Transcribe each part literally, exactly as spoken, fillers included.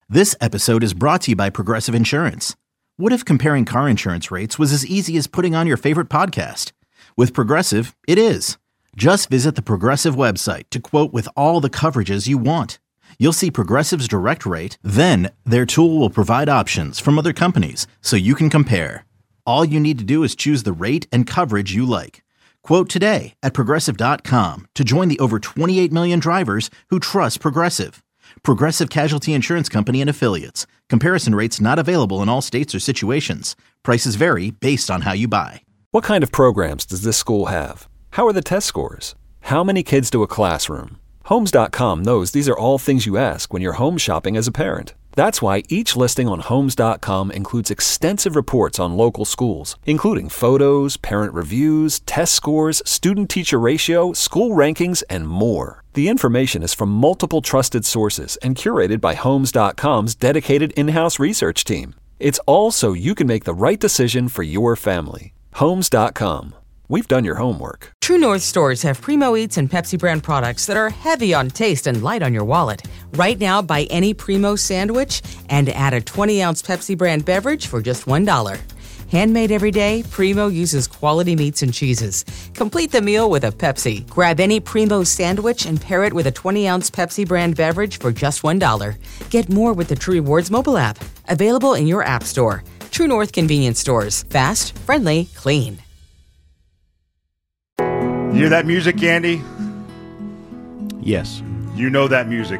This episode is brought to you by Progressive Insurance. What if comparing car insurance rates was as easy as putting on your favorite podcast? With Progressive, it is. Just visit the Progressive website to quote with all the coverages you want. You'll see Progressive's direct rate, then their tool will provide options from other companies so you can compare. All you need to do is choose the rate and coverage you like. Quote today at progressive dot com to join the over twenty-eight million drivers who trust Progressive. Progressive Casualty Insurance Company and Affiliates. Comparison rates not available in all states or situations. Prices vary based on how you buy. What kind of programs does this school have? How are the test scores? How many kids do a classroom? Homes dot com knows these are all things you ask when you're home shopping as a parent. That's why each listing on Homes dot com includes extensive reports on local schools, including photos, parent reviews, test scores, student-teacher ratio, school rankings, and more. The information is from multiple trusted sources and curated by Homes dot com's dedicated in-house research team. It's all so you can make the right decision for your family. Homes dot com. We've done your homework. True North stores have Primo Eats and Pepsi brand products that are heavy on taste and light on your wallet. Right now, buy any Primo sandwich and add a twenty-ounce Pepsi brand beverage for just one dollar. Handmade every day, Primo uses quality meats and cheeses. Complete the meal with a Pepsi. Grab any Primo sandwich and pair it with a twenty-ounce Pepsi brand beverage for just one dollar. Get more with the True Rewards mobile app. Available in your app store. True North convenience stores. Fast, friendly, clean. You hear that music, Andy? Yes. You know that music.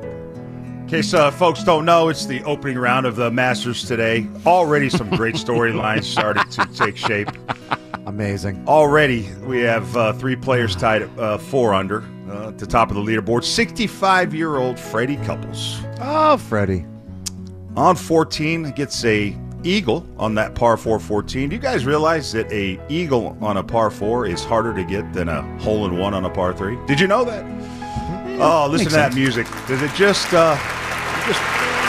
In case uh, folks don't know, it's the opening round of the Masters today. Already some great storylines started to take shape. Amazing. Already we have uh, three players tied at uh, four under uh, at the top of the leaderboard. sixty-five-year-old Freddie Couples. Oh, Freddie. On fourteen, gets a eagle on that par four fourteen. Do you guys realize that a eagle on a par four is harder to get than a hole-in-one on a par three? Did you know that? Yeah, oh, listen to that sense. Music. Does it just uh, just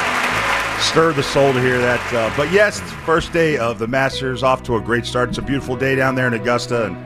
stir the soul to hear that? Uh, but yes, it's the first day of the Masters, off to a great start. It's a beautiful day down there in Augusta, and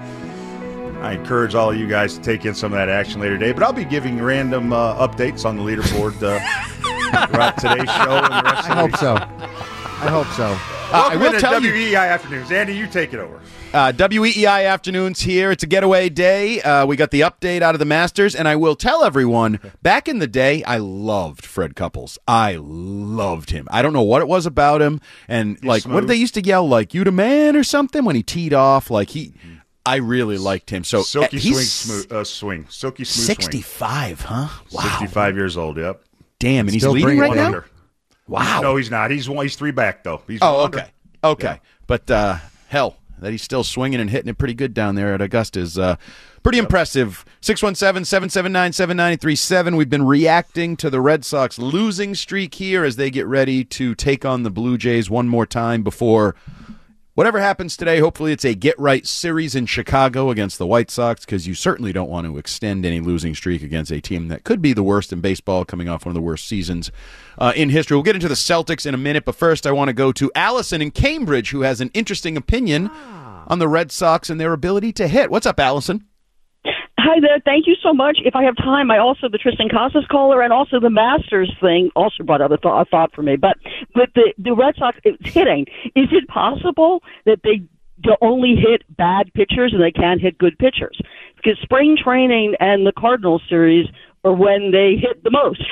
I encourage all of you guys to take in some of that action later today. But I'll be giving random uh, updates on the leaderboard uh, throughout today's show and the rest of the I hope week. so. I hope so. Uh, I will tell W E I Afternoons. Andy, you take it over. Uh, W E E I Afternoons here. It's a getaway day. Uh, we got the update out of the Masters, and I will tell everyone, back in the day, I loved Fred Couples. I loved him. I don't know what it was about him, and He's like, smooth. what did they used to yell, like, you the man or something when he teed off? Like, he, I really liked him. So Silky uh, swing, he's smooth, uh, swing. Silky smooth sixty-five, huh? swing. Wow. sixty-five years old, yep. Damn, and he's Still leading bringing right it now? Under. Wow. No, he's not. He's one. He's three back, though. He's Oh, one okay. under. Okay. Yeah. But, uh, hell, that he's still swinging and hitting it pretty good down there at Augusta is uh, pretty yep. impressive. six one seven, seven seven nine, seven nine three seven. We've been reacting to the Red Sox losing streak here as they get ready to take on the Blue Jays one more time before whatever happens today. Hopefully it's a get-right series in Chicago against the White Sox, because you certainly don't want to extend any losing streak against a team that could be the worst in baseball, coming off one of the worst seasons uh, in history. We'll get into the Celtics in a minute, but first I want to go to Allison in Cambridge, who has an interesting opinion ah. on the Red Sox and their ability to hit. What's up, Allison? Hi there. Thank you so much. If I have time, I also, the Tristan Casas caller and also the Masters thing also brought up a, th- a thought for me. But with the, the Red Sox it's hitting, is it possible that they do only hit bad pitchers and they can't hit good pitchers? Because spring training and the Cardinals series are when they hit the most.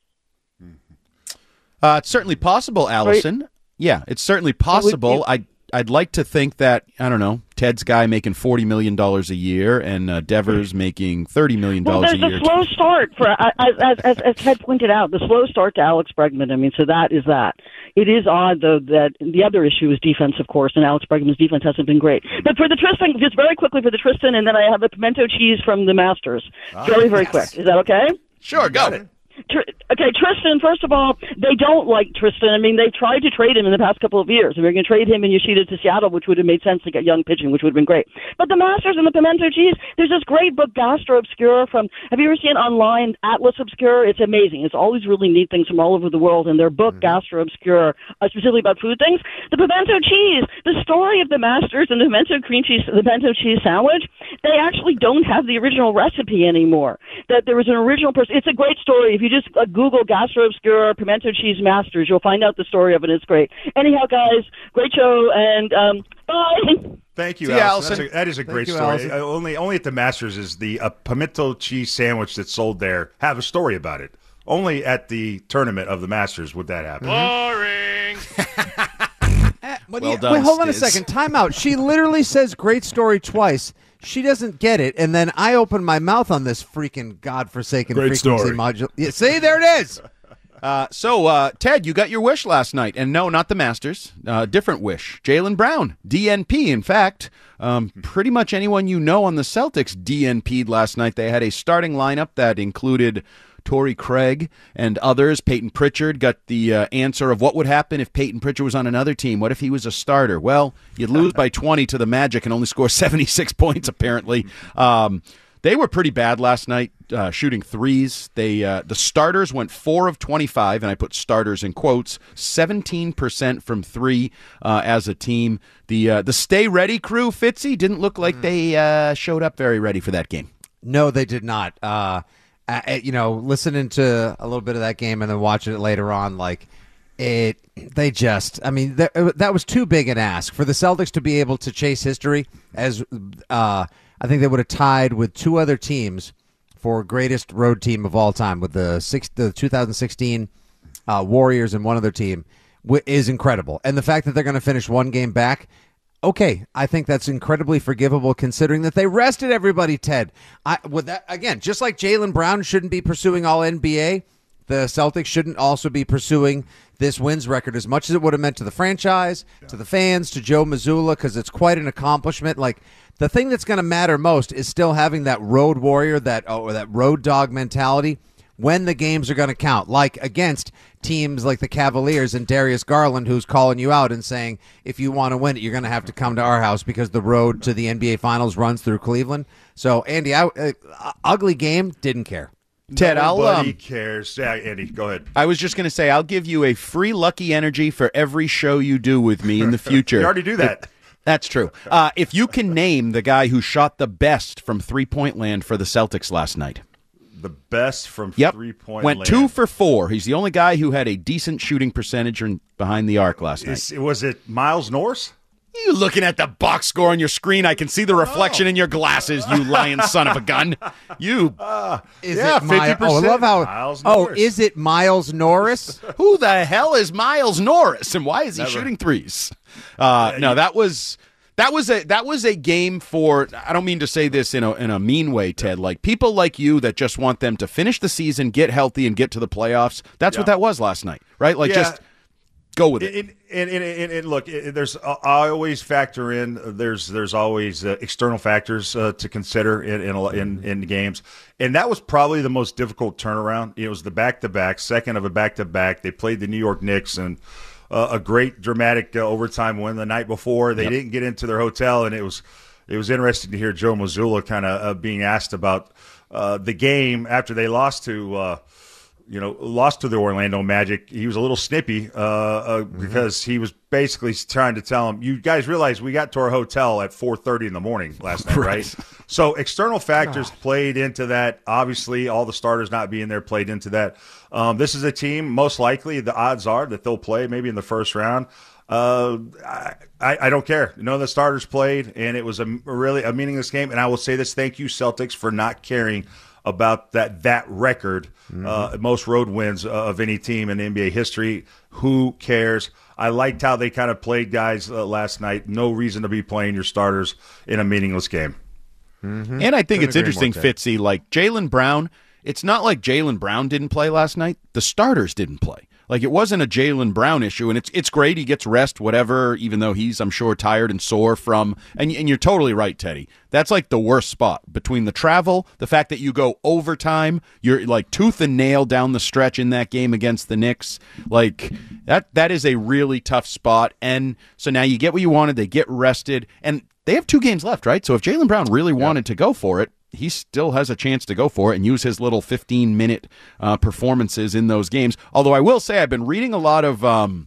uh, it's certainly possible, Allison. Right. Yeah, it's certainly possible. I I'd like to think that, I don't know, Ted's guy making forty million dollars a year and uh, Devers making thirty million dollars well, a year. Well, there's a slow start, for as, as, as, as Ted pointed out, the slow start to Alex Bregman. I mean, so that is that. It is odd, though, that the other issue is defense, of course, and Alex Bregman's defense hasn't been great. But for the Tristan, just very quickly for the Tristan, and then I have the pimento cheese from the Masters. Ah, very, very yes. quick. Is that okay? Sure, go ahead. Tr- okay, Tristan, first of all, they don't like Tristan. I mean, they tried to trade him in the past couple of years. They were going to trade him and Yoshida to Seattle, which would have made sense to get young pitching, which would have been great. But the Masters and the Pimento Cheese, there's this great book, Gastro Obscura, from, have you ever seen online, Atlas Obscura? It's amazing. It's always really neat things from all over the world. And their book, mm-hmm. Gastro Obscura, uh, specifically about food things. The Pimento Cheese, the story of the Masters and the Pimento cream cheese, the Pimento Cheese sandwich, they actually don't have the original recipe anymore. That there was an original person. It's a great story. If you just uh, Google Gastro Obscura Pimento Cheese Masters, you'll find out the story of it. It's great. Anyhow, guys, great show, and um, bye. Thank you, See you, Allison. Allison. That's a, that is a great you, story. Allison. Uh, only, only at the Masters is the uh, pimento cheese sandwich that's sold there have a story about it. Only at the tournament of the Masters would that happen. Boring. Well Well done, Wait, hold on a Stiz. second. Time out. She literally says great story twice. She doesn't get it, and then I open my mouth on this freaking godforsaken Great frequency story. module. Yeah, see, there it is. Uh, so, uh, Ted, you got your wish last night. And no, not the Masters. Uh, different wish. Jaylen Brown, D N P. In fact, um, pretty much anyone you know on the Celtics D N P'd last night. They had a starting lineup that included Torrey Craig and others. Peyton Pritchard got the uh, answer of what would happen if Peyton Pritchard was on another team. What if he was a starter? Well, you'd lose by twenty to the Magic and only score seventy-six points, apparently. Um, they were pretty bad last night, uh, shooting threes. They uh, the starters went four of twenty-five, and I put starters in quotes, seventeen percent from three uh, as a team. The uh, the Stay Ready crew, Fitzy, didn't look like they uh, showed up very ready for that game. No, they did not. Uh, I, you know, listening to a little bit of that game and then watching it later on, like it, they just, I mean, that, that was too big an ask for the Celtics to be able to chase history. As uh, I think they would have tied with two other teams for greatest road team of all time, with the six, the two thousand sixteen uh, Warriors and one other team, w- is incredible. And the fact that they're going to finish one game back. Okay, I think that's incredibly forgivable considering that they rested everybody, Ted. I with that again, just like Jaylen Brown shouldn't be pursuing all N B A, the Celtics shouldn't also be pursuing this wins record as much as it would have meant to the franchise, yeah. to the fans, to Joe Mazzulla, because it's quite an accomplishment. Like, the thing that's going to matter most is still having that road warrior, that oh, or that road dog mentality when the games are going to count, like against teams like the Cavaliers and Darius Garland, who's calling you out and saying, if you want to win it, you're going to have to come to our house because the road to the N B A Finals runs through Cleveland. So, Andy, I, uh, ugly game, didn't care. Ted, Nobody I'll um, cares. Yeah, Andy, go ahead. I was just going to say, I'll give you a free Lucky Energy for every show you do with me in the future. You already do that. That's true. Uh, if you can name the guy who shot the best from three-point land for the Celtics last night. The best from yep. three-point Went land. two for four. He's the only guy who had a decent shooting percentage behind the arc last Is, night. Was it Miles Norris? You looking at the box score on your screen? I can see the reflection in your glasses, you lying son of a gun. You. Uh, Is yeah, it Mi- fifty percent. Oh, I love how. Miles oh, Norris. is it Miles Norris? Who the hell is Miles Norris, and why is he Never. shooting threes? Uh, no, that was that was a that was a game for. I don't mean to say this in a in a mean way, Ted. Like people like you that just want them to finish the season, get healthy, and get to the playoffs. That's Yeah. what that was last night, right? Like Yeah. just go with it. And, and, and, and, and look, it, there's I always factor in. There's there's always uh, external factors uh, to consider in in, in in games, and that was probably the most difficult turnaround. It was the back to back, second of a back to back. They played the New York Knicks and uh, a great dramatic uh, overtime win the night before. They Yep. didn't get into their hotel, and it was it was interesting to hear Joe Mazzulla kind of uh, being asked about uh, the game after they lost to. Uh, You know, lost to the Orlando Magic. He was a little snippy uh, uh, Mm-hmm. because he was basically trying to tell him, "You guys realize we got to our hotel at four thirty in the morning last night, right?" Right. So external factors played into that. Obviously, all the starters not being there played into that. Um, this is a team, most likely, the odds are that they'll play maybe in the first round. Uh, I, I I don't care. None of the starters played, and it was a really a meaningless game. And I will say this: thank you, Celtics, for not caring about that that record, mm-hmm. uh, most road wins of any team in N B A history. Who cares? I liked how they kind of played guys uh, last night. No reason to be playing your starters in a meaningless game. Mm-hmm. And I think Couldn't it's agree interesting, more, Ted. Fitzy, like Jaylen Brown, it's not like Jaylen Brown didn't play last night. The starters didn't play. Like, it wasn't a Jaylen Brown issue, and it's it's great. He gets rest, whatever, even though he's, I'm sure, tired and sore from – and and you're totally right, Teddy. That's like the worst spot. Between the travel, the fact that you go overtime, you're like tooth and nail down the stretch in that game against the Knicks. Like, that that is a really tough spot. And so now you get what you wanted. They get rested. And they have two games left, right? So if Jaylen Brown really wanted to go for it, he still has a chance to go for it and use his little fifteen-minute uh, performances in those games. Although I will say I've been reading a lot of um,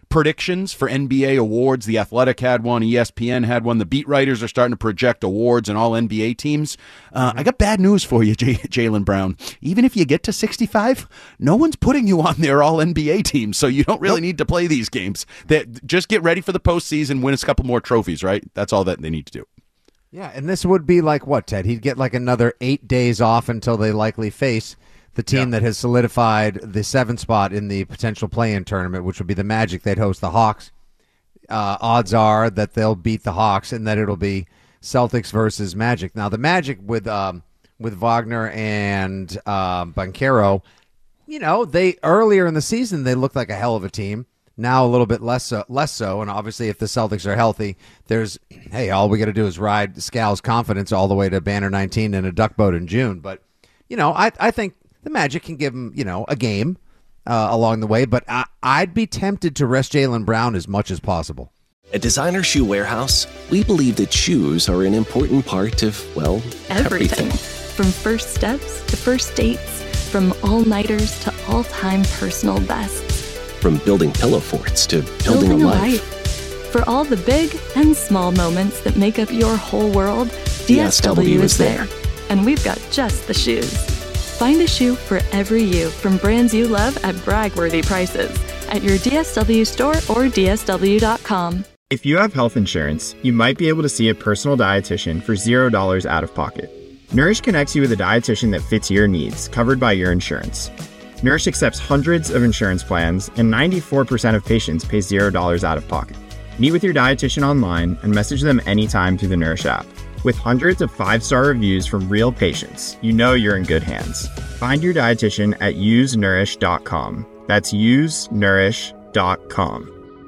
predictions for N B A awards. The Athletic had one, E S P N had one. The beat writers are starting to project awards and all N B A teams. Uh, I got bad news for you, J- Jaylen Brown. Even if you get to sixty-five, no one's putting you on their all N B A team, so you don't really nope. need to play these games. That just get ready for the postseason, win a couple more trophies, right? That's all that they need to do. Yeah, and this would be like what, Ted? He'd get like another eight days off until they likely face the team yeah. that has solidified the seventh spot in the potential play-in tournament, which would be the Magic. They'd host the Hawks. Uh, odds are that they'll beat the Hawks and that it'll be Celtics versus Magic. Now, the Magic with um, with Wagner and um, Banchero, you know, they earlier in the season they looked like a hell of a team. Now a little bit less so, less so. And obviously, if the Celtics are healthy, there's hey, all we got to do is ride Scal's confidence all the way to Banner nineteen in a duck boat in June. But you know, I I think the Magic can give him, you know, a game uh, along the way, but I, I'd be tempted to rest Jaylen Brown as much as possible. At Designer Shoe Warehouse, we believe that shoes are an important part of, well, everything. everything. From first steps to first dates, from all-nighters to all-time personal bests. From building pillow forts to building, building a, a life. life. For all the big and small moments that make up your whole world, D S W is there. And we've got just the shoes. Find a shoe for every you from brands you love at brag-worthy prices at your D S W store or D S W dot com. If you have health insurance, you might be able to see a personal dietitian for zero dollars out of pocket. Nourish connects you with a dietitian that fits your needs, covered by your insurance. Nourish accepts hundreds of insurance plans, and ninety-four percent of patients pay zero dollars out of pocket. Meet with your dietitian online and message them anytime through the Nourish app. With hundreds of five-star reviews from real patients, you know you're in good hands. Find your dietitian at use nourish dot com. That's use nourish dot com.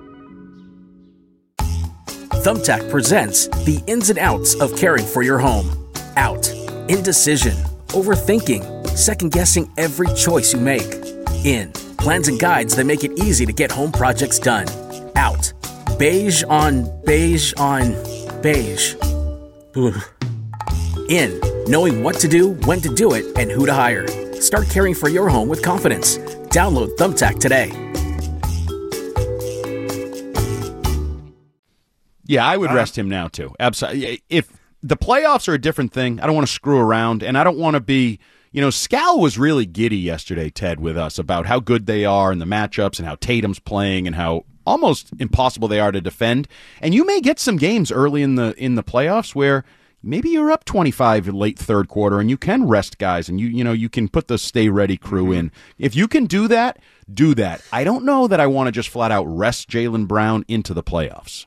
Thumbtack presents the ins and outs of caring for your home. Out. Indecision. Overthinking. Second-guessing every choice you make. In. Plans and guides that make it easy to get home projects done. Out. Beige on beige on beige. In. Knowing what to do, when to do it, and who to hire. Start caring for your home with confidence. Download Thumbtack today. Yeah, I would rest him now, too. Absolutely. If the playoffs are a different thing, I don't want to screw around, and I don't want to be, you know, Scal was really giddy yesterday, Ted, with us about how good they are and the matchups and how Tatum's playing and how almost impossible they are to defend. And you may get some games early in the in the playoffs where maybe you're up twenty-five late third quarter and you can rest guys and you you know you can put the stay ready crew mm-hmm. in. If you can do that, do that. I don't know that I want to just flat out rest Jaylen Brown into the playoffs.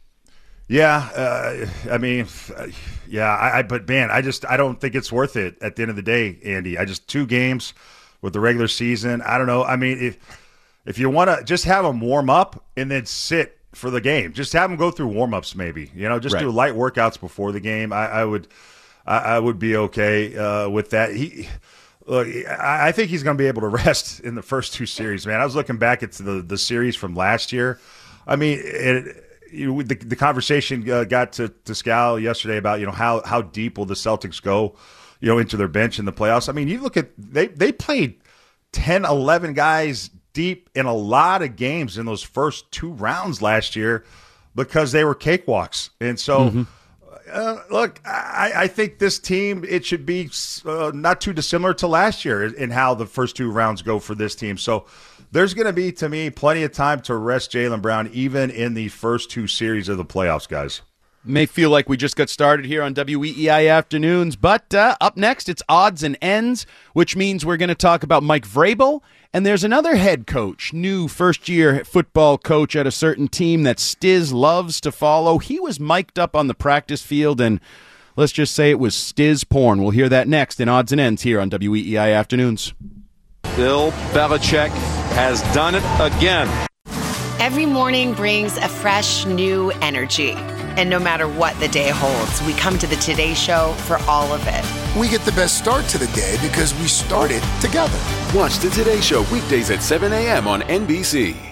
Yeah, uh, I mean, yeah, I, I but man, I just I don't think it's worth it at the end of the day, Andy. I just two games with the regular season. I don't know. I mean, if if you want to just have them warm up and then sit for the game, just have them go through warm ups, maybe. You know, just right. do light workouts before the game. I, I would, I, I would be okay uh, with that. He. Look, I think he's going to be able to rest in the first two series, man. I was looking back at the the series from last year. I mean, it. You know, the, the conversation uh, got to, to Scal yesterday about, you know, how, how deep will the Celtics go, you know, into their bench in the playoffs. I mean, you look at they they played ten, eleven guys deep in a lot of games in those first two rounds last year because they were cakewalks. And so, mm-hmm. uh, look, I, I think this team, it should be uh, not too dissimilar to last year in how the first two rounds go for this team. So, there's going to be, to me, plenty of time to rest Jaylen Brown, even in the first two series of the playoffs, guys. May feel like we just got started here on W E E I Afternoons, but uh, up next, it's Odds and Ends, which means we're going to talk about Mike Vrabel, and there's another head coach, new first-year football coach at a certain team that Stiz loves to follow. He was mic'd up on the practice field, and let's just say it was Stiz porn. We'll hear that next in Odds and Ends here on W E E I Afternoons. Bill Belichick has done it again. Every morning brings a fresh, new energy. And no matter what the day holds, we come to the Today Show for all of it. We get the best start to the day because we started together. Watch the Today Show weekdays at seven a.m. on N B C.